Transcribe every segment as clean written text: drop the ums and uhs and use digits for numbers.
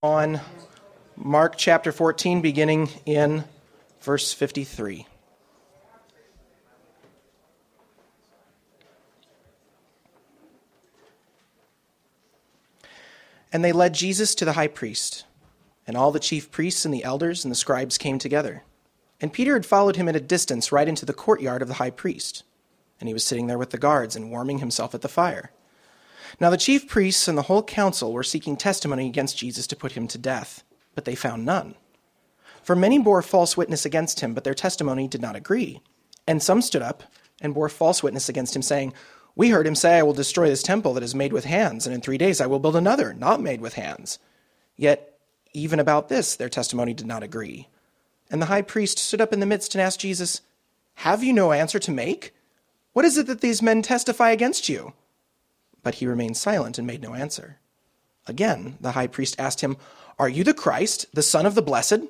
On Mark chapter 14, beginning in verse 53. And they led Jesus to the high priest, and all the chief priests and the elders and the scribes came together. And Peter had followed him at a distance right into the courtyard of the high priest, and he was sitting there with the guards and warming himself at the fire. Now the chief priests and the whole council were seeking testimony against Jesus to put him to death, but they found none. For many bore false witness against him, but their testimony did not agree. And some stood up and bore false witness against him, saying, "We heard him say, 'I will destroy this temple that is made with hands, and in 3 days I will build another, not made with hands.' Yet even about this their testimony did not agree. And the high priest stood up in the midst and asked Jesus, 'Have you no answer to make? What is it that these men testify against you?' But he remained silent and made no answer. Again, the high priest asked him, 'Are you the Christ, the Son of the Blessed?'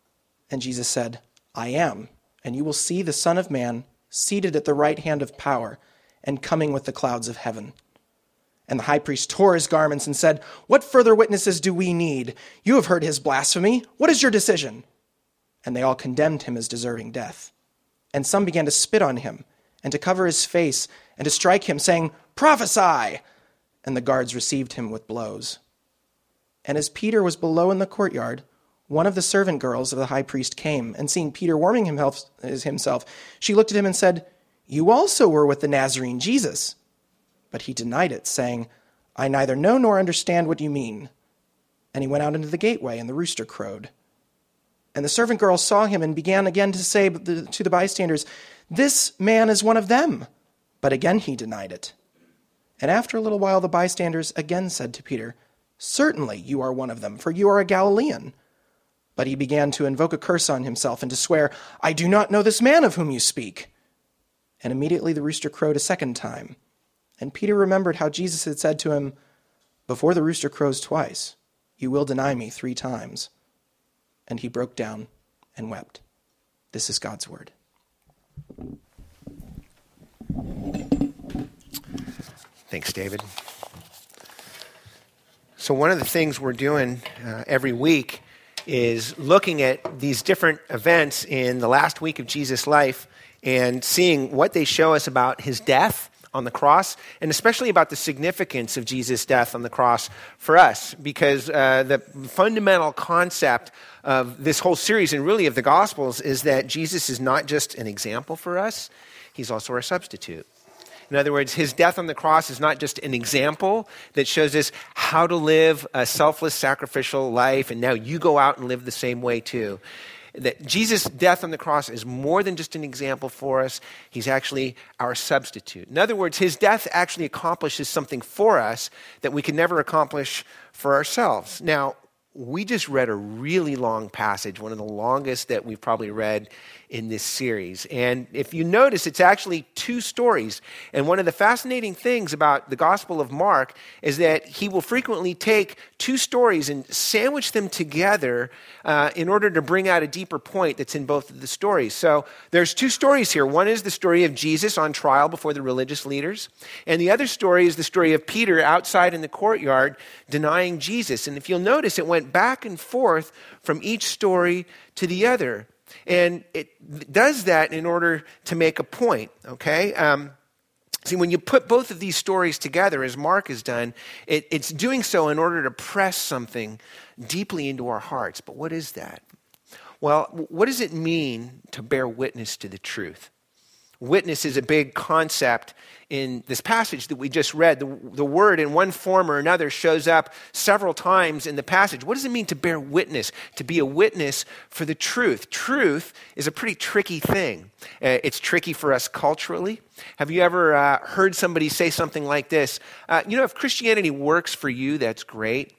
And Jesus said, 'I am, and you will see the Son of Man seated at the right hand of power and coming with the clouds of heaven.' And the high priest tore his garments and said, 'What further witnesses do we need? You have heard his blasphemy. What is your decision?' And they all condemned him as deserving death. And some began to spit on him and to cover his face and to strike him, saying, 'Prophesy!' And the guards received him with blows. And as Peter was below in the courtyard, one of the servant girls of the high priest came, and seeing Peter warming himself, she looked at him and said, 'You also were with the Nazarene Jesus.' But he denied it, saying, 'I neither know nor understand what you mean.' And he went out into the gateway, and the rooster crowed. And the servant girl saw him and began again to say to the bystanders, 'This man is one of them.' But again he denied it. And after a little while the bystanders again said to Peter, 'Certainly you are one of them, for you are a Galilean.' But he began to invoke a curse on himself and to swear, 'I do not know this man of whom you speak.' And immediately the rooster crowed a second time. And Peter remembered how Jesus had said to him, 'Before the rooster crows twice, you will deny me 3 times.' And he broke down and wept." This is God's word. Thanks, David. So one of the things we're doing every week is looking at these different events in the last week of Jesus' life and seeing what they show us about his death on the cross, and especially about the significance of Jesus' death on the cross for us, because the fundamental concept of this whole series, and really of the Gospels, is that Jesus is not just an example for us, he's also our substitute. In other words, his death on the cross is not just an example that shows us how to live a selfless, sacrificial life, and now you go out and live the same way too. That Jesus' death on the cross is more than just an example for us. He's actually our substitute. In other words, his death actually accomplishes something for us that we can never accomplish for ourselves. Now, we just read a really long passage, one of the longest that we've probably read in this series. And if you notice, it's actually 2 stories. And one of the fascinating things about the Gospel of Mark is that he will frequently take 2 stories and sandwich them together in order to bring out a deeper point that's in both of the stories. So there's 2 stories here. One is the story of Jesus on trial before the religious leaders. And the other story is the story of Peter outside in the courtyard denying Jesus. And if you'll notice, it went back and forth from each story to the other. And it does that in order to make a point, okay? See, when you put both of these stories together, as Mark has done, it's doing so in order to press something deeply into our hearts. But what is that? Well, what does it mean to bear witness to the truth? Witness is a big concept in this passage that we just read. The word in one form or another shows up several times in the passage. What does it mean to bear witness, to be a witness for the truth? Truth is a pretty tricky thing. It's tricky for us culturally. Have you ever heard somebody say something like this? If Christianity works for you, that's great.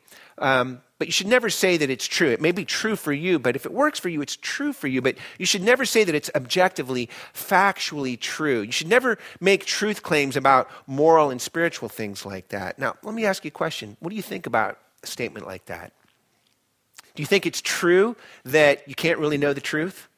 But you should never say that it's true. It may be true for you, but if it works for you, it's true for you. But you should never say that it's objectively, factually true. You should never make truth claims about moral and spiritual things like that. Now, let me ask you a question. What do you think about a statement like that? Do you think it's true that you can't really know the truth?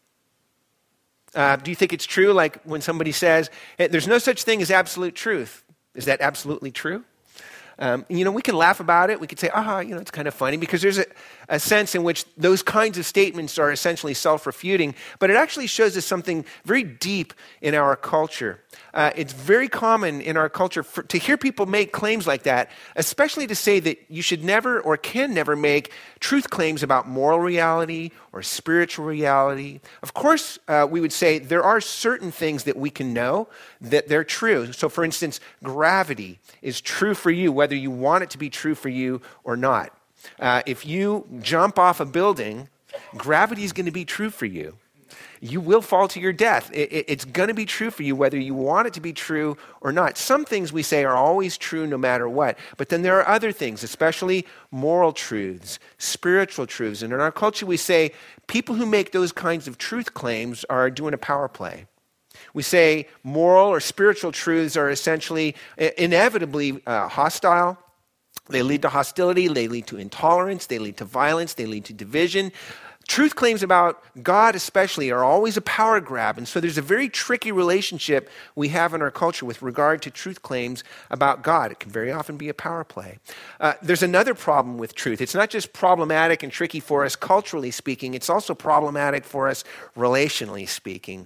Do you think it's true, like when somebody says, hey, there's no such thing as absolute truth? Is that absolutely true? We can laugh about it. We could say, it's kind of funny, because there's a sense in which those kinds of statements are essentially self-refuting, but it actually shows us something very deep in our culture. It's very common in our culture to hear people make claims like that, especially to say that you should never or can never make truth claims about moral reality or spiritual reality. Of course, we would say there are certain things that we can know that they're true. So, for instance, gravity is true for you, whether you want it to be true for you or not. If you jump off a building, gravity is going to be true for you. You will fall to your death. It's going to be true for you whether you want it to be true or not. Some things we say are always true no matter what. But then there are other things, especially moral truths, spiritual truths. And in our culture we say people who make those kinds of truth claims are doing a power play. We say moral or spiritual truths are essentially inevitably hostile. They lead to hostility, they lead to intolerance, they lead to violence, they lead to division. Truth claims about God especially are always a power grab, and so there's a very tricky relationship we have in our culture with regard to truth claims about God. It can very often be a power play. There's another problem with truth. It's not just problematic and tricky for us culturally speaking, it's also problematic for us relationally speaking.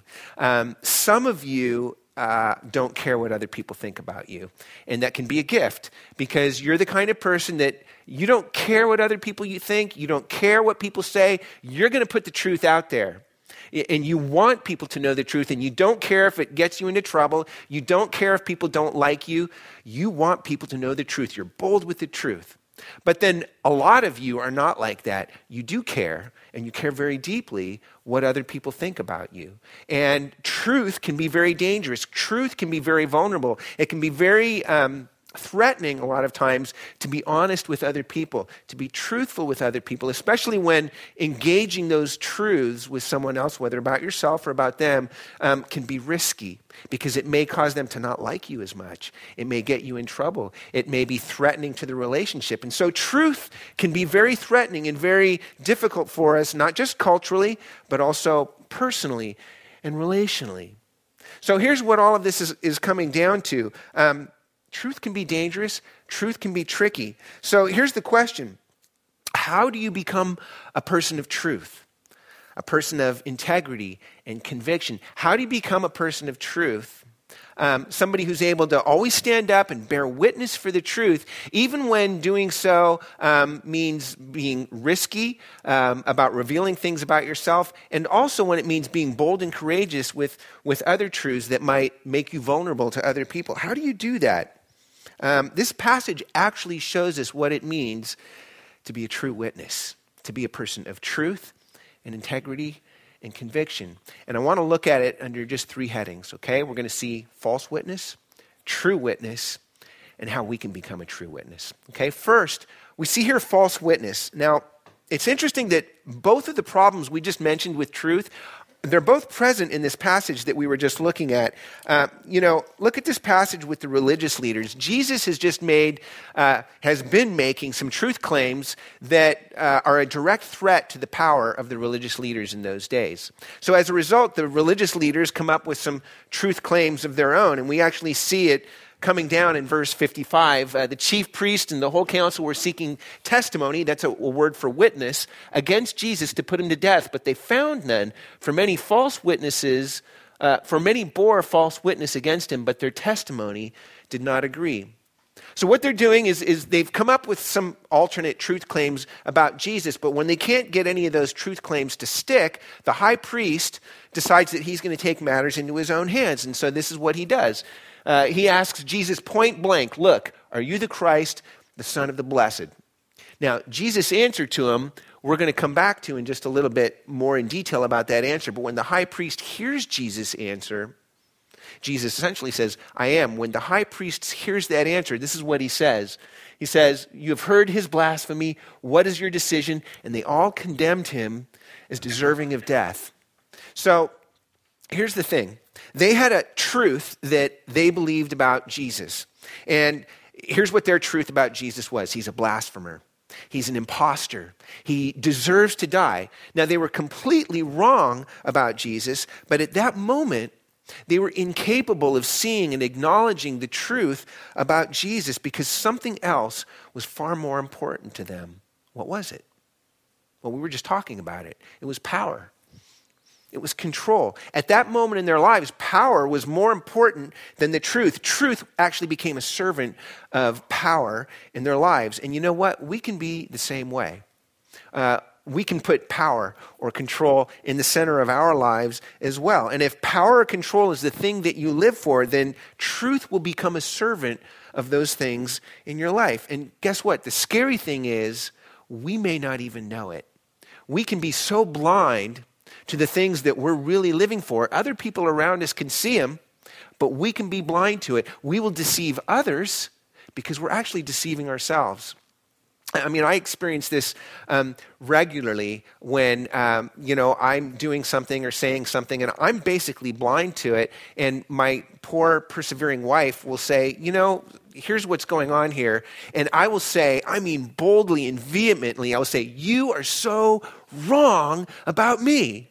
Some of you don't care what other people think about you. And that can be a gift, because you're the kind of person that you don't care what other people you think, you don't care what people say, you're going to put the truth out there. And you want people to know the truth, and you don't care if it gets you into trouble, you don't care if people don't like you, you want people to know the truth. You're bold with the truth. But then a lot of you are not like that. You do care, and you care very deeply what other people think about you. And truth can be very dangerous. Truth can be very vulnerable. It can be very threatening a lot of times to be honest with other people, to be truthful with other people, especially when engaging those truths with someone else, whether about yourself or about them, can be risky, because it may cause them to not like you as much. It may get you in trouble. It may be threatening to the relationship. And so truth can be very threatening and very difficult for us, not just culturally, but also personally and relationally. So here's what all of this is coming down to. Truth can be dangerous. Truth can be tricky. So here's the question. How do you become a person of truth? A person of integrity and conviction? How do you become a person of truth? Somebody who's able to always stand up and bear witness for the truth, even when doing so means being risky about revealing things about yourself, and also when it means being bold and courageous with other truths that might make you vulnerable to other people. How do you do that? This passage actually shows us what it means to be a true witness, to be a person of truth and integrity and conviction. And I want to look at it under just 3 headings, okay? We're going to see false witness, true witness, and how we can become a true witness. Okay, first, we see here false witness. Now, it's interesting that both of the problems we just mentioned with truth, they're both present in this passage that we were just looking at. Look at this passage with the religious leaders. Jesus has been making some truth claims that are a direct threat to the power of the religious leaders in those days. So as a result, the religious leaders come up with some truth claims of their own, and we actually see it coming down in verse 55, the chief priest and the whole council were seeking testimony, that's a word for witness, against Jesus to put him to death. But they found none, for many bore false witness against him, but their testimony did not agree. So what they're doing is they've come up with some alternate truth claims about Jesus, but when they can't get any of those truth claims to stick, the high priest decides that he's going to take matters into his own hands. And so this is what he does. He asks Jesus point blank, look, are you the Christ, the Son of the Blessed? Now, Jesus' answer to him, we're going to come back to in just a little bit more in detail about that answer. But when the high priest hears Jesus' answer, Jesus essentially says, I am. When the high priest hears that answer, this is what he says. He says, you have heard his blasphemy. What is your decision? And they all condemned him as deserving of death. So here's the thing. They had a truth that they believed about Jesus. And here's what their truth about Jesus was. He's a blasphemer. He's an imposter. He deserves to die. Now, they were completely wrong about Jesus, but at that moment, They were incapable of seeing and acknowledging the truth about Jesus because something else was far more important to them. What was it? Well, we were just talking about it. It was power. It was control. At that moment in their lives, power was more important than the truth. Truth actually became a servant of power in their lives. And you know what? We can be the same way. We can put power or control in the center of our lives as well. And if power or control is the thing that you live for, then truth will become a servant of those things in your life. And guess what? The scary thing is we may not even know it. We can be so blind to the things that we're really living for. Other people around us can see them, but we can be blind to it. We will deceive others because we're actually deceiving ourselves. I mean, I experience this regularly when, I'm doing something or saying something and I'm basically blind to it. And my poor persevering wife will say, here's what's going on here. And I will say, boldly and vehemently, I will say, you are so wrong about me.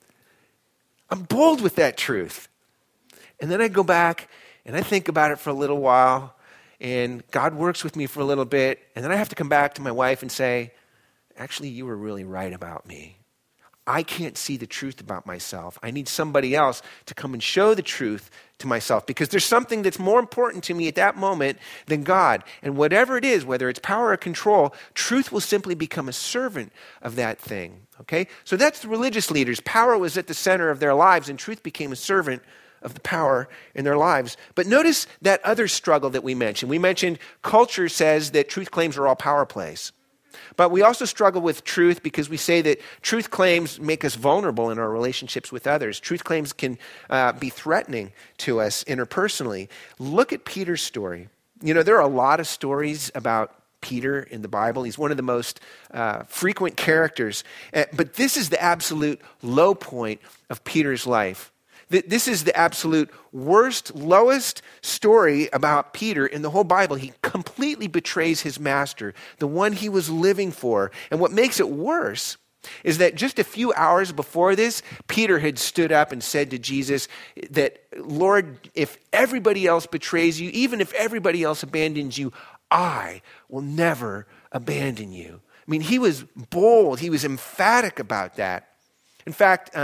I'm bold with that truth. And then I go back and I think about it for a little while. And God works with me for a little bit, and then I have to come back to my wife and say, actually, you were really right about me. I can't see the truth about myself. I need somebody else to come and show the truth to myself because there's something that's more important to me at that moment than God. And whatever it is, whether it's power or control, truth will simply become a servant of that thing. Okay? So that's the religious leaders. Power was at the center of their lives, and truth became a servant of the power in their lives. But notice that other struggle that we mentioned. We mentioned culture says that truth claims are all power plays. But we also struggle with truth because we say that truth claims make us vulnerable in our relationships with others. Truth claims can be threatening to us interpersonally. Look at Peter's story. There are a lot of stories about Peter in the Bible. He's one of the most frequent characters. But this is the absolute low point of Peter's life. This is the absolute worst, lowest story about Peter in the whole Bible. He completely betrays his master, the one he was living for. And what makes it worse is that just a few hours before this, Peter had stood up and said to Jesus that, Lord, if everybody else betrays you, even if everybody else abandons you, I will never abandon you. He was bold. He was emphatic about that. In fact,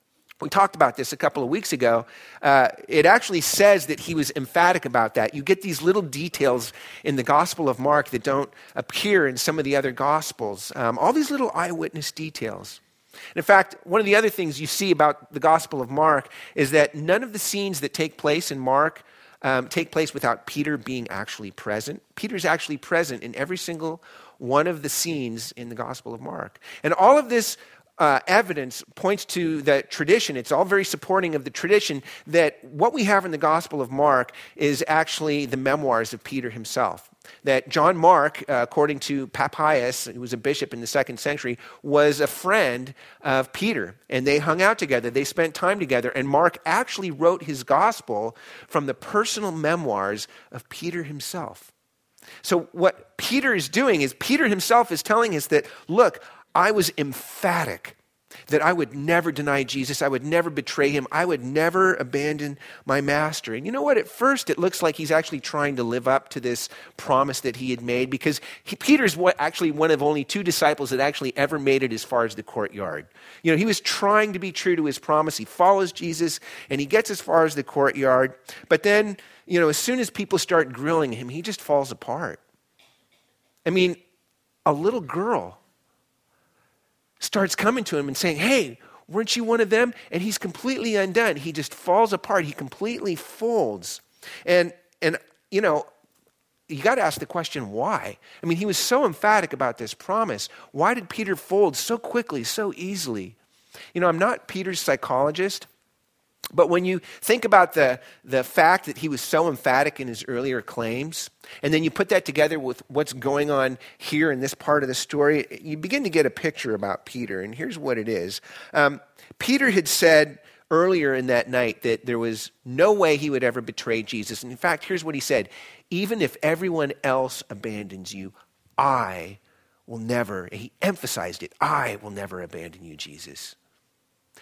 we talked about this a couple of weeks ago. It actually says that he was emphatic about that. You get these little details in the Gospel of Mark that don't appear in some of the other Gospels. All these little eyewitness details. In fact, one of the other things you see about the Gospel of Mark is that none of the scenes that take place in Mark take place without Peter being actually present. Peter's actually present in every single one of the scenes in the Gospel of Mark. And all of this evidence points to the tradition. It's all very supporting of the tradition that what we have in the Gospel of Mark is actually the memoirs of Peter himself. That John Mark, according to Papias, who was a bishop in the 2nd century, was a friend of Peter. And they hung out together. They spent time together. And Mark actually wrote his gospel from the personal memoirs of Peter himself. So what Peter is doing is Peter himself is telling us that, look, I was emphatic that I would never deny Jesus. I would never betray him. I would never abandon my master. And you know what? At first, it looks like he's actually trying to live up to this promise that he had made because Peter's actually one of only 2 disciples that actually ever made it as far as the courtyard. He was trying to be true to his promise. He follows Jesus and he gets as far as the courtyard. But then, as soon as people start grilling him, he just falls apart. A little girl starts coming to him and saying, hey, weren't you one of them? And he's completely undone. He just falls apart. He completely folds. And you got to ask the question, why? He was so emphatic about this promise. Why did Peter fold so quickly, so easily? I'm not Peter's psychologist, but when you think about the fact that he was so emphatic in his earlier claims, and then you put that together with what's going on here in this part of the story, you begin to get a picture about Peter. And here's what it is. Peter had said earlier in that night that there was no way he would ever betray Jesus. And in fact, here's what he said. Even if everyone else abandons you, I will never, he emphasized it, I will never abandon you, Jesus.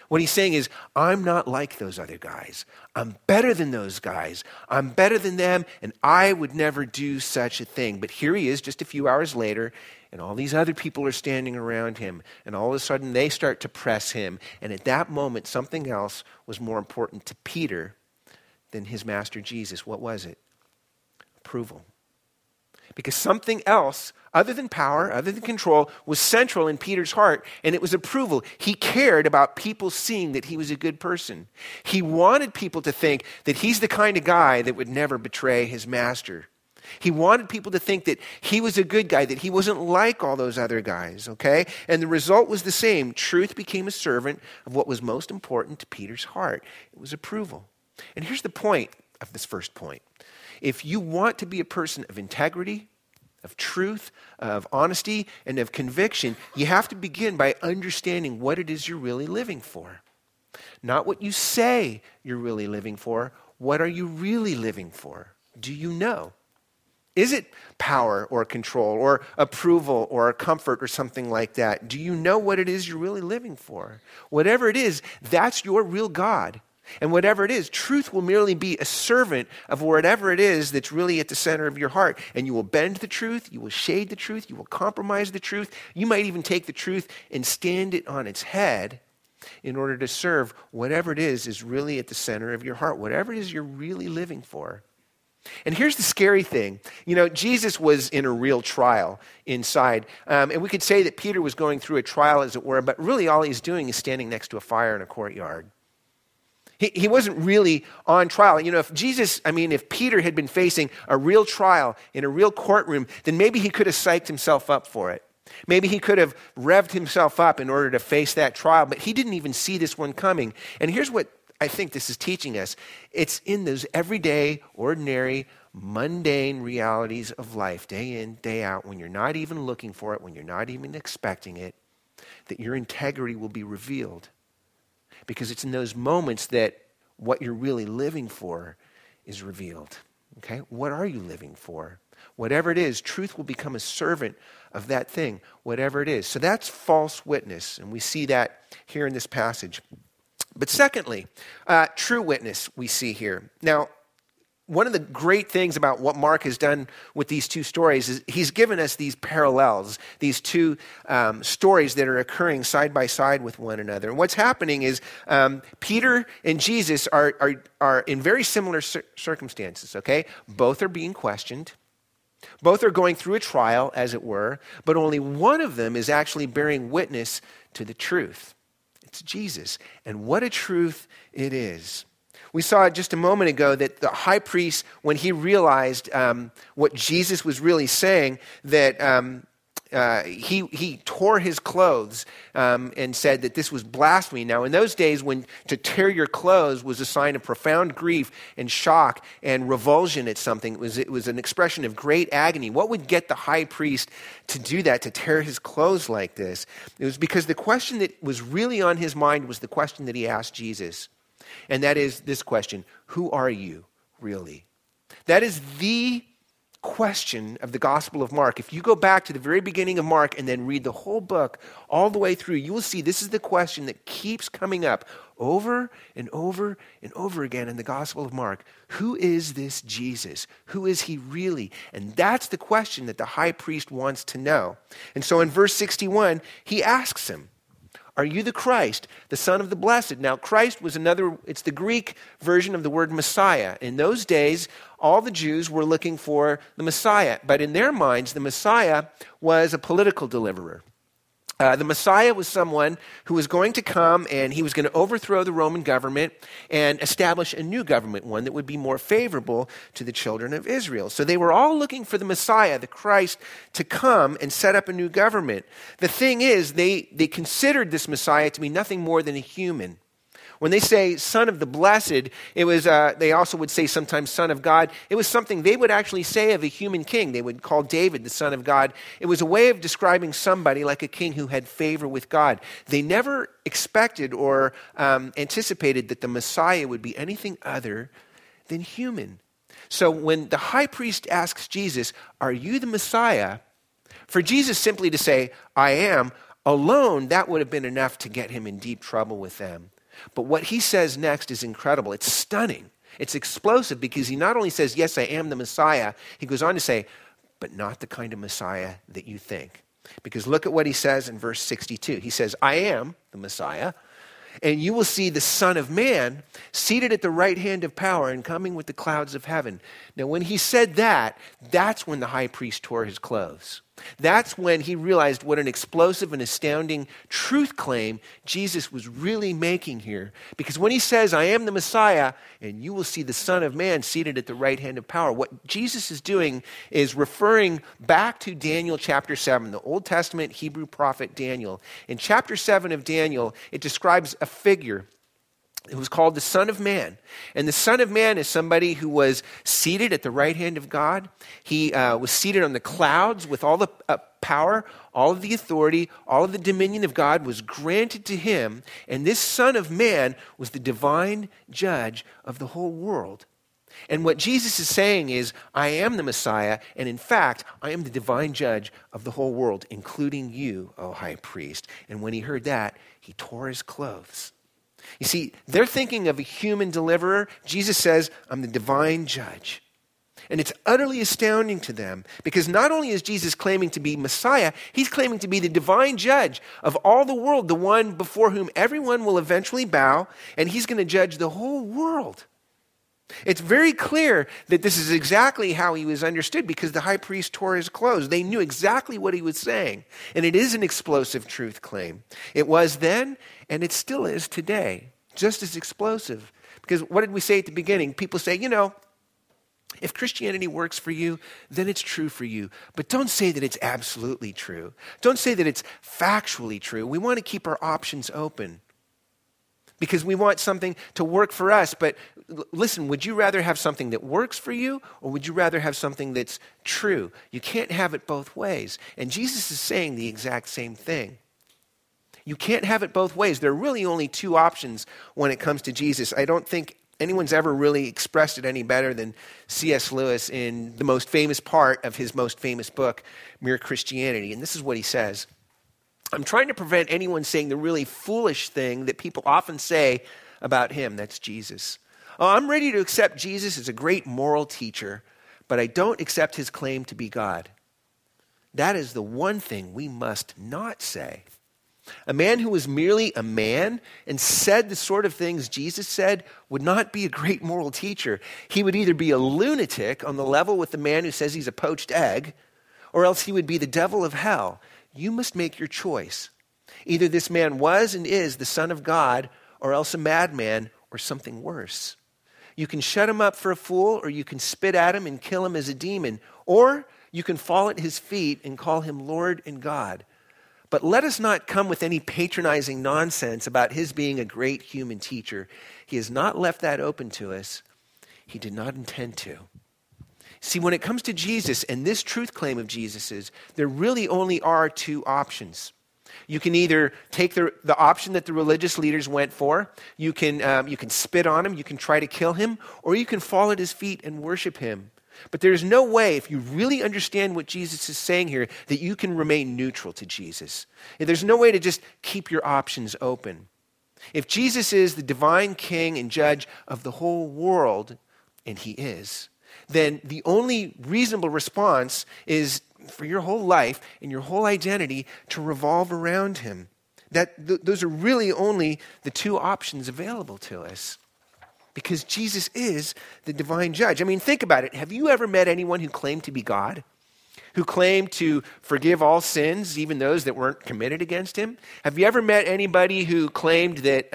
What he's saying is, I'm not like those other guys. I'm better than those guys. I'm better than them, and I would never do such a thing. But here he is just a few hours later, and all these other people are standing around him, and all of a sudden they start to press him. And at that moment, something else was more important to Peter than his master Jesus. What was it? Approval. Because something else, other than power, other than control, was central in Peter's heart, and it was approval. He cared about people seeing that he was a good person. He wanted people to think that he's the kind of guy that would never betray his master. He wanted people to think that he was a good guy, that he wasn't like all those other guys, okay? And the result was the same. Truth became a servant of what was most important to Peter's heart. It was approval. And here's the point of this first point. If you want to be a person of integrity, of truth, of honesty, and of conviction, you have to begin by understanding what it is you're really living for. Not what you say you're really living for. What are you really living for? Do you know? Is it power or control or approval or comfort or something like that? Do you know what it is you're really living for? Whatever it is, that's your real God. And whatever it is, truth will merely be a servant of whatever it is that's really at the center of your heart. And you will bend the truth, you will shade the truth, you will compromise the truth. You might even take the truth and stand it on its head in order to serve whatever it is really at the center of your heart, whatever it is you're really living for. And here's the scary thing. You know, Jesus was in a real trial inside. And we could say that Peter was going through a trial, as it were, but really all he's doing is standing next to a fire in a courtyard. He wasn't really on trial. You know, if Peter had been facing a real trial in a real courtroom, then maybe he could have psyched himself up for it. Maybe he could have revved himself up in order to face that trial, but he didn't even see this one coming. And here's what I think this is teaching us. It's in those everyday, ordinary, mundane realities of life, day in, day out, when you're not even looking for it, when you're not even expecting it, that your integrity will be revealed. Because it's in those moments that what you're really living for is revealed. Okay? What are you living for? Whatever it is, truth will become a servant of that thing, whatever it is. So that's false witness, and we see that here in this passage. But secondly, true witness we see here. Now, one of the great things about what Mark has done with these two stories is he's given us these parallels, these two stories that are occurring side by side with one another. And what's happening is Peter and Jesus are in very similar circumstances, okay? Both are being questioned. Both are going through a trial, as it were, but only one of them is actually bearing witness to the truth. It's Jesus. And what a truth it is. We saw just a moment ago that the high priest, when he realized what Jesus was really saying, that he tore his clothes and said that this was blasphemy. Now, in those days, when to tear your clothes was a sign of profound grief and shock and revulsion at something, it was an expression of great agony. What would get the high priest to do that, to tear his clothes like this? It was because the question that was really on his mind was the question that he asked Jesus. And that is this question: who are you really? That is the question of the Gospel of Mark. If you go back to the very beginning of Mark and then read the whole book all the way through, you will see this is the question that keeps coming up over and over and over again in the Gospel of Mark. Who is this Jesus? Who is he really? And that's the question that the high priest wants to know. And so in verse 61, he asks him, are you the Christ, the Son of the Blessed? Now, Christ was it's the Greek version of the word Messiah. In those days, all the Jews were looking for the Messiah. But in their minds, the Messiah was a political deliverer. The Messiah was someone who was going to come and he was going to overthrow the Roman government and establish a new government, one that would be more favorable to the children of Israel. So they were all looking for the Messiah, the Christ, to come and set up a new government. The thing is, they considered this Messiah to be nothing more than a human. When they say Son of the Blessed, it was. They also would say sometimes Son of God. It was something they would actually say of a human king. They would call David the Son of God. It was a way of describing somebody like a king who had favor with God. They never expected or anticipated that the Messiah would be anything other than human. So when the high priest asks Jesus, are you the Messiah? For Jesus simply to say, I am, alone, that would have been enough to get him in deep trouble with them. But what he says next is incredible. It's stunning. It's explosive because he not only says, yes, I am the Messiah, he goes on to say, but not the kind of Messiah that you think. Because look at what he says in verse 62. He says, I am the Messiah, and you will see the Son of Man seated at the right hand of power and coming with the clouds of heaven. Now, when he said that, that's when the high priest tore his clothes. That's when he realized what an explosive and astounding truth claim Jesus was really making here. Because when he says, I am the Messiah, and you will see the Son of Man seated at the right hand of power, what Jesus is doing is referring back to Daniel chapter 7, the Old Testament Hebrew prophet Daniel. In chapter 7 of Daniel, it describes a figure. It was called the Son of Man. And the Son of Man is somebody who was seated at the right hand of God. He was seated on the clouds with all the power, all of the authority, all of the dominion of God was granted to him. And this Son of Man was the divine judge of the whole world. And what Jesus is saying is, I am the Messiah, and in fact, I am the divine judge of the whole world, including you, O high priest. And when he heard that, he tore his clothes. You see, they're thinking of a human deliverer. Jesus says, I'm the divine judge. And it's utterly astounding to them because not only is Jesus claiming to be Messiah, he's claiming to be the divine judge of all the world, the one before whom everyone will eventually bow, and he's going to judge the whole world. It's very clear that this is exactly how he was understood because the high priest tore his clothes. They knew exactly what he was saying. And it is an explosive truth claim. It was then, and it still is today, just as explosive. Because what did we say at the beginning? People say, if Christianity works for you, then it's true for you. But don't say that it's absolutely true. Don't say that it's factually true. We want to keep our options open because we want something to work for us. But listen, would you rather have something that works for you, or would you rather have something that's true? You can't have it both ways. And Jesus is saying the exact same thing. You can't have it both ways. There are really only two options when it comes to Jesus. I don't think anyone's ever really expressed it any better than C.S. Lewis in the most famous part of his most famous book, Mere Christianity. And this is what he says. I'm trying to prevent anyone saying the really foolish thing that people often say about him. That's Jesus. Oh, I'm ready to accept Jesus as a great moral teacher, but I don't accept his claim to be God. That is the one thing we must not say. A man who was merely a man and said the sort of things Jesus said would not be a great moral teacher. He would either be a lunatic on the level with the man who says he's a poached egg, or else he would be the devil of hell. You must make your choice. Either this man was and is the Son of God, or else a madman, or something worse. You can shut him up for a fool, or you can spit at him and kill him as a demon, or you can fall at his feet and call him Lord and God. But let us not come with any patronizing nonsense about his being a great human teacher. He has not left that open to us. He did not intend to. See, when it comes to Jesus and this truth claim of Jesus's, there really only are two options. You can either take the option that the religious leaders went for. You can spit on him. You can try to kill him. Or you can fall at his feet and worship him. But there's no way, if you really understand what Jesus is saying here, that you can remain neutral to Jesus. There's no way to just keep your options open. If Jesus is the divine king and judge of the whole world, and he is, then the only reasonable response is for your whole life and your whole identity to revolve around him. Those are really only the two options available to us. Because Jesus is the divine judge. I mean, think about it. Have you ever met anyone who claimed to be God? Who claimed to forgive all sins, even those that weren't committed against him? Have you ever met anybody who claimed that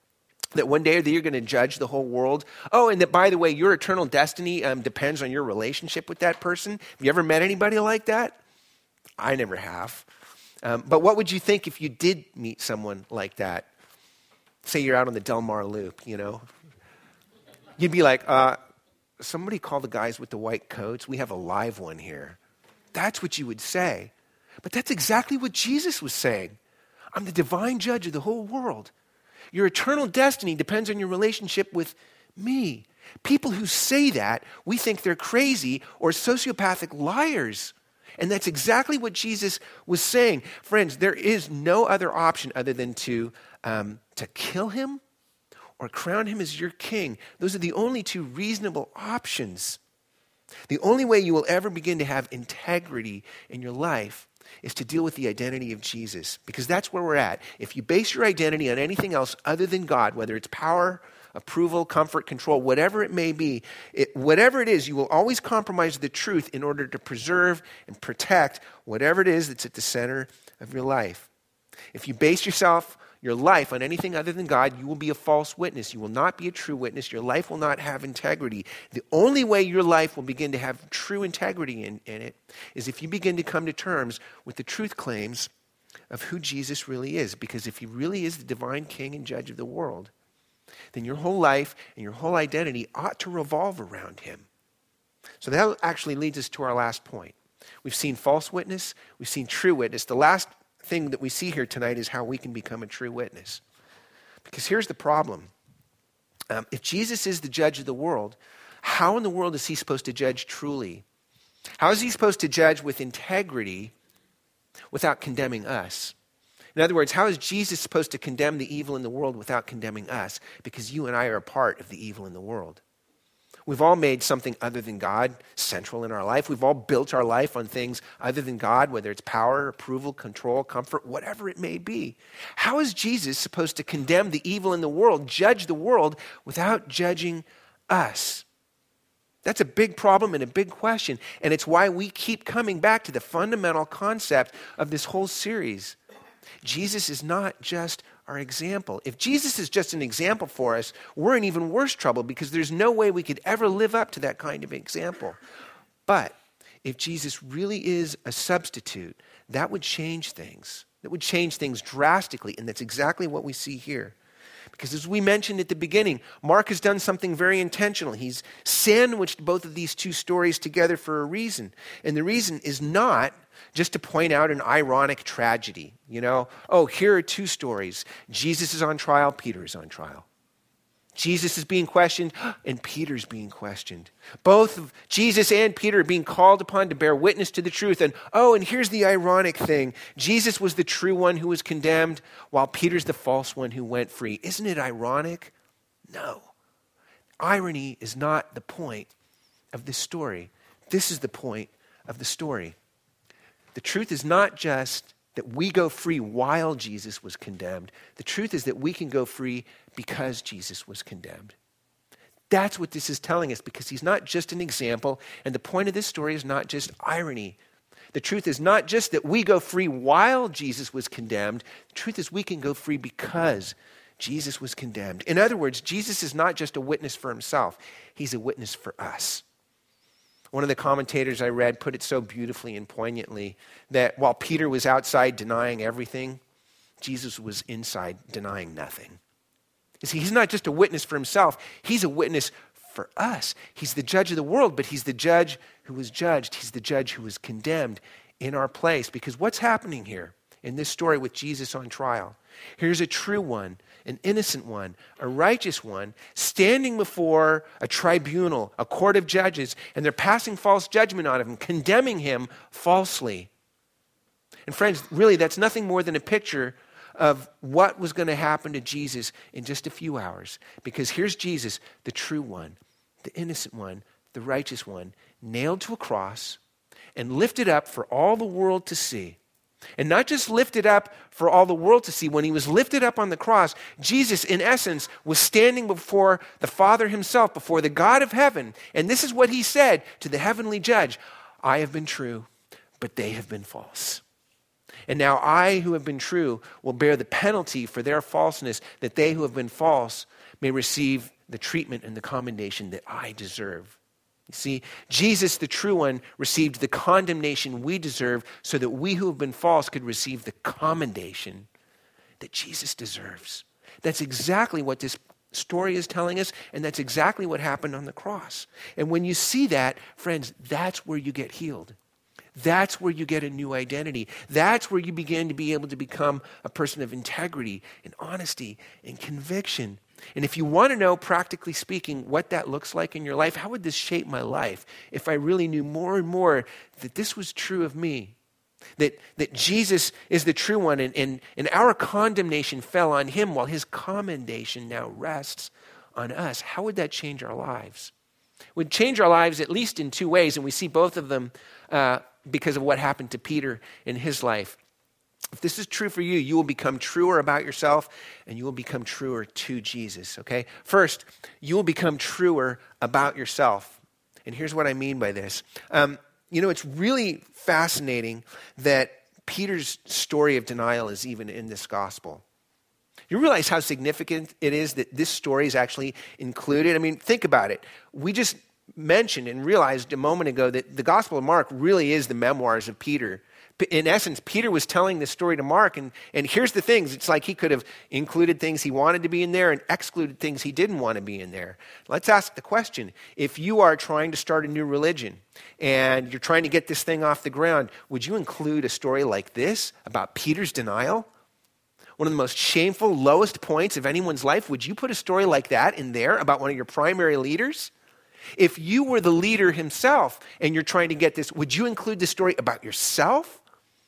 one day you're going to judge the whole world? Oh, and that, by the way, your eternal destiny depends on your relationship with that person? Have you ever met anybody like that? I never have. But what would you think if you did meet someone like that? Say you're out on the Del Mar Loop, You'd be like, somebody call the guys with the white coats. We have a live one here. That's what you would say. But that's exactly what Jesus was saying. I'm the divine judge of the whole world. Your eternal destiny depends on your relationship with me. People who say that, we think they're crazy or sociopathic liars. And that's exactly what Jesus was saying. Friends, there is no other option other than to kill him or crown him as your king. Those are the only two reasonable options. The only way you will ever begin to have integrity in your life is to deal with the identity of Jesus, because that's where we're at. If you base your identity on anything else other than God, whether it's power, approval, comfort, control, whatever it may be, whatever it is, you will always compromise the truth in order to preserve and protect whatever it is that's at the center of your life. If you base your life on anything other than God, you will be a false witness. You will not be a true witness. Your life will not have integrity. The only way your life will begin to have true integrity in it is if you begin to come to terms with the truth claims of who Jesus really is. Because if he really is the divine king and judge of the world, then your whole life and your whole identity ought to revolve around him. So that actually leads us to our last point. We've seen false witness. We've seen true witness. The last thing that we see here tonight is how we can become a true witness. Because here's the problem. If Jesus is the judge of the world, how in the world is he supposed to judge truly? How is he supposed to judge with integrity without condemning us? In other words, how is Jesus supposed to condemn the evil in the world without condemning us? Because you and I are a part of the evil in the world. We've all made something other than God central in our life. We've all built our life on things other than God, whether it's power, approval, control, comfort, whatever it may be. How is Jesus supposed to condemn the evil in the world, judge the world, without judging us? That's a big problem and a big question. And it's why we keep coming back to the fundamental concept of this whole series. Jesus is not just our example. If Jesus is just an example for us, we're in even worse trouble because there's no way we could ever live up to that kind of example. But if Jesus really is a substitute, that would change things. That would change things drastically, and that's exactly what we see here. Because as we mentioned at the beginning, Mark has done something very intentional. He's sandwiched both of these two stories together for a reason. And the reason is not just to point out an ironic tragedy. Here are two stories. Jesus is on trial, Peter is on trial. Jesus is being questioned, and Peter's being questioned. Both Jesus and Peter are being called upon to bear witness to the truth. And here's the ironic thing. Jesus was the true one who was condemned, while Peter's the false one who went free. Isn't it ironic? No. Irony is not the point of this story. This is the point of the story. The truth is not just that we go free while Jesus was condemned. The truth is that we can go free because Jesus was condemned. That's what this is telling us, because he's not just an example, and the point of this story is not just irony. The truth is not just that we go free while Jesus was condemned. The truth is we can go free because Jesus was condemned. In other words, Jesus is not just a witness for himself. He's a witness for us. One of the commentators I read put it so beautifully and poignantly that while Peter was outside denying everything, Jesus was inside denying nothing. You see, he's not just a witness for himself, he's a witness for us. He's the judge of the world, but he's the judge who was judged. He's the judge who was condemned in our place. Because what's happening here in this story with Jesus on trial? Here's a true one, an innocent one, a righteous one, standing before a tribunal, a court of judges, and they're passing false judgment on him, condemning him falsely. And friends, really, that's nothing more than a picture of what was going to happen to Jesus in just a few hours. Because here's Jesus, the true one, the innocent one, the righteous one, nailed to a cross and lifted up for all the world to see. And not just lifted up for all the world to see. When he was lifted up on the cross, Jesus, in essence, was standing before the Father himself, before the God of heaven. And this is what he said to the heavenly judge: I have been true, but they have been false. And now I, who have been true, will bear the penalty for their falseness, that they who have been false may receive the treatment and the commendation that I deserve. You see, Jesus, the true one, received the condemnation we deserve so that we who have been false could receive the commendation that Jesus deserves. That's exactly what this story is telling us, and that's exactly what happened on the cross. And when you see that, friends, that's where you get healed. That's where you get a new identity. That's where you begin to be able to become a person of integrity and honesty and conviction. And if you want to know, practically speaking, what that looks like in your life, how would this shape my life if I really knew more and more that this was true of me? that Jesus is the true one, and our condemnation fell on him while his commendation now rests on us, how would that change our lives? It would change our lives at least in two ways, and we see both of them because of what happened to Peter in his life. If this is true for you, you will become truer about yourself, and you will become truer to Jesus, okay? First, you will become truer about yourself. And here's what I mean by this. It's really fascinating that Peter's story of denial is even in this gospel. You realize how significant it is that this story is actually included? I mean, think about it. We just mentioned and realized a moment ago that the Gospel of Mark really is the memoirs of Peter. In essence, Peter was telling this story to Mark, and here's the things. It's like he could have included things he wanted to be in there and excluded things he didn't want to be in there. Let's ask the question. If you are trying to start a new religion and you're trying to get this thing off the ground, would you include a story like this about Peter's denial? One of the most shameful, lowest points of anyone's life. Would you put a story like that in there about one of your primary leaders? If you were the leader himself and you're trying to get this, would you include the story about yourself?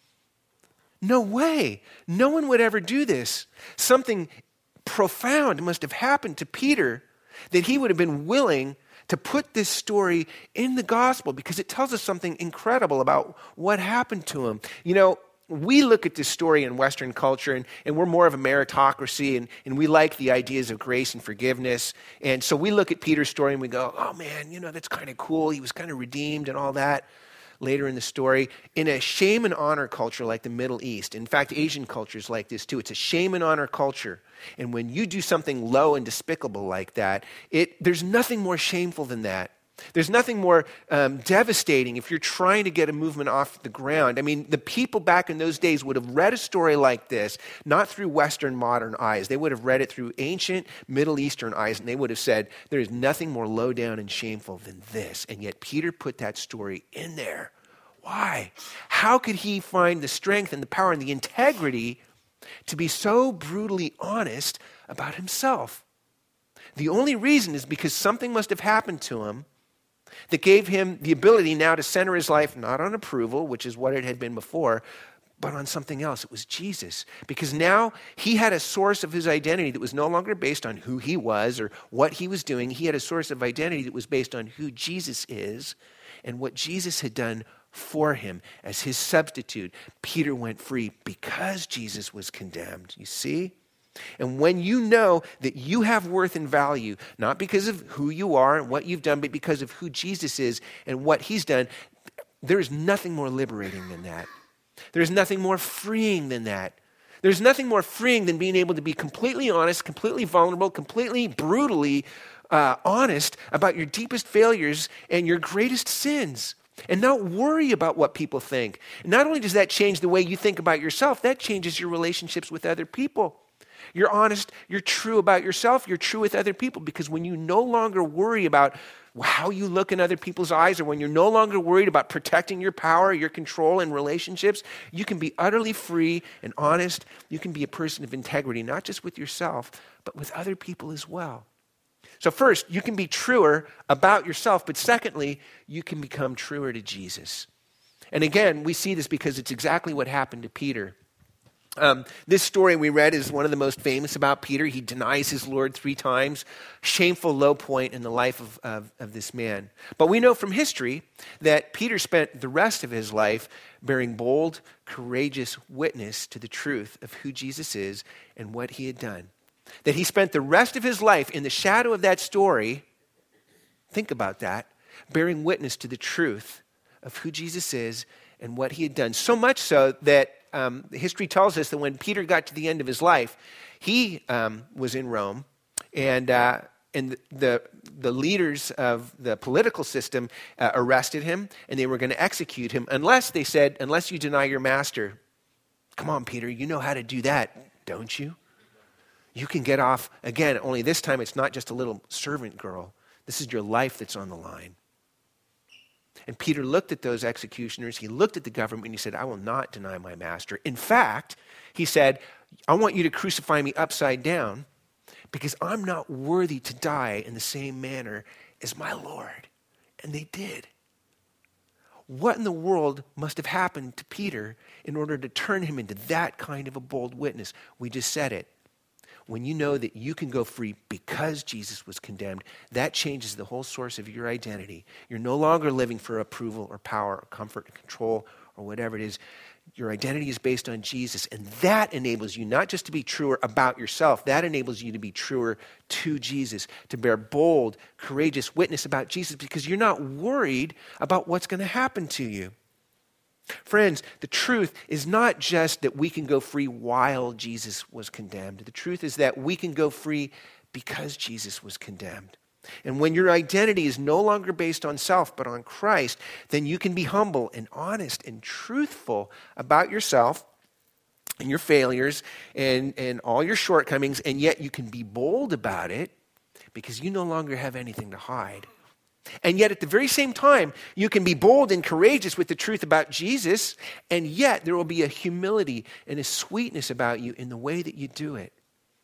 No way. No one would ever do this. Something profound must have happened to Peter that he would have been willing to put this story in the gospel because it tells us something incredible about what happened to him. You know, we look at this story in Western culture and we're more of a meritocracy and we like the ideas of grace and forgiveness. And so we look at Peter's story and we go, oh man, that's kind of cool. He was kind of redeemed and all that. Later in the story, in a shame and honor culture like the Middle East, in fact, Asian cultures like this too, it's a shame and honor culture. And when you do something low and despicable like that, there's nothing more shameful than that. There's nothing more devastating if you're trying to get a movement off the ground. I mean, the people back in those days would have read a story like this, not through Western modern eyes. They would have read it through ancient Middle Eastern eyes, and they would have said, there is nothing more low down and shameful than this. And yet Peter put that story in there. Why? How could he find the strength and the power and the integrity to be so brutally honest about himself? The only reason is because something must have happened to him that gave him the ability now to center his life not on approval, which is what it had been before, but on something else. It was Jesus. Because now he had a source of his identity that was no longer based on who he was or what he was doing. He had a source of identity that was based on who Jesus is and what Jesus had done for him as his substitute. Peter went free because Jesus was condemned. You see? And when you know that you have worth and value, not because of who you are and what you've done, but because of who Jesus is and what he's done, there is nothing more liberating than that. There's nothing more freeing than that. There's nothing more freeing than being able to be completely honest, completely vulnerable, completely brutally honest about your deepest failures and your greatest sins. And not worry about what people think. And not only does that change the way you think about yourself, that changes your relationships with other people. You're honest, you're true about yourself, you're true with other people, because when you no longer worry about how you look in other people's eyes, or when you're no longer worried about protecting your power, your control in relationships, you can be utterly free and honest. You can be a person of integrity, not just with yourself, but with other people as well. So first, you can be truer about yourself, but secondly, you can become truer to Jesus. And again, we see this because it's exactly what happened to Peter. This story we read is one of the most famous about Peter. He denies his Lord 3 times. Shameful low point in the life of this man. But we know from history that Peter spent the rest of his life bearing bold, courageous witness to the truth of who Jesus is and what he had done. That he spent the rest of his life in the shadow of that story, think about that, bearing witness to the truth of who Jesus is and what he had done. So much so that history tells us that when Peter got to the end of his life, he was in Rome, and the leaders of the political system arrested him, and they were going to execute him unless you deny your master. Come on, Peter, you know how to do that, don't you? You can get off again, only this time it's not just a little servant girl. This is your life that's on the line. And Peter looked at those executioners, he looked at the government, and he said, I will not deny my master. In fact, he said, I want you to crucify me upside down because I'm not worthy to die in the same manner as my Lord. And they did. what in the world must have happened to Peter in order to turn him into that kind of a bold witness? We just said it. When you know that you can go free because Jesus was condemned, that changes the whole source of your identity. You're no longer living for approval or power or comfort or control or whatever it is. Your identity is based on Jesus, and that enables you not just to be truer about yourself, that enables you to be truer to Jesus, to bear bold, courageous witness about Jesus because you're not worried about what's going to happen to you. Friends, the truth is not just that we can go free while Jesus was condemned. The truth is that we can go free because Jesus was condemned. And when your identity is no longer based on self but on Christ, then you can be humble and honest and truthful about yourself and your failures and all your shortcomings, and yet you can be bold about it because you no longer have anything to hide. And yet at the very same time, you can be bold and courageous with the truth about Jesus, and yet there will be a humility and a sweetness about you in the way that you do it.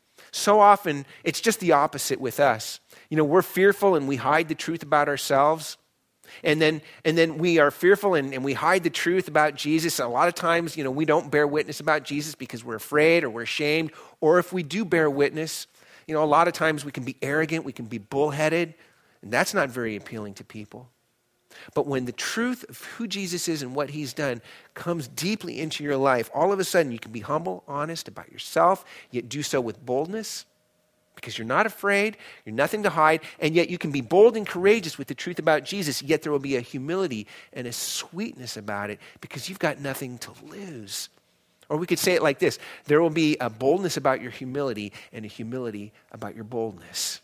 So often, it's just the opposite with us. We're fearful and we hide the truth about ourselves. And then we are fearful and we hide the truth about Jesus. A lot of times, we don't bear witness about Jesus because we're afraid or we're ashamed. Or if we do bear witness, a lot of times we can be arrogant, we can be bullheaded. And that's not very appealing to people. But when the truth of who Jesus is and what he's done comes deeply into your life, all of a sudden you can be humble, honest about yourself, yet do so with boldness because you're not afraid, you're nothing to hide, and yet you can be bold and courageous with the truth about Jesus, yet there will be a humility and a sweetness about it because you've got nothing to lose. Or we could say it like this: there will be a boldness about your humility and a humility about your boldness.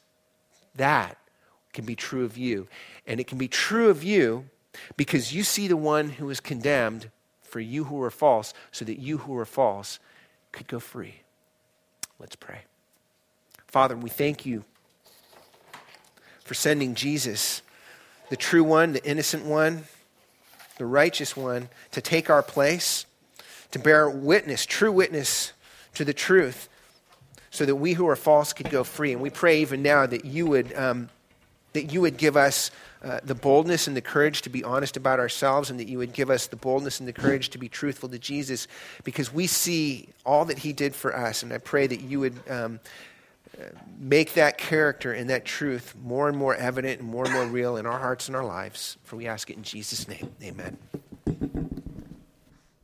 That can be true of you. And it can be true of you because you see the one who is condemned for you who are false, so that you who are false could go free. Let's pray. Father, we thank you for sending Jesus, the true one, the innocent one, the righteous one, to take our place, to bear witness, true witness to the truth, so that we who are false could go free. And we pray even now that you would give us the boldness and the courage to be honest about ourselves, and that you would give us the boldness and the courage to be truthful to Jesus, because we see all that he did for us. And I pray that you would make that character and that truth more and more evident and more real in our hearts and our lives. For we ask it in Jesus' name. Amen.